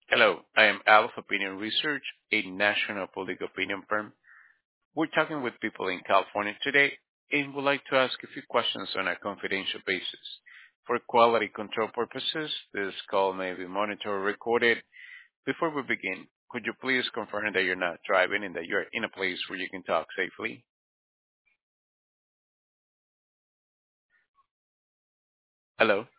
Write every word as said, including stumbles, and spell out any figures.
Hello, I am Alpha Opinion Research, a national public opinion firm. We're talking with people in California today and would like to ask a few questions on a confidential basis. For quality control purposes, this call may be monitored or recorded. Before we begin, could you please confirm that you're not driving and that you're in a place where you can talk safely? Hello?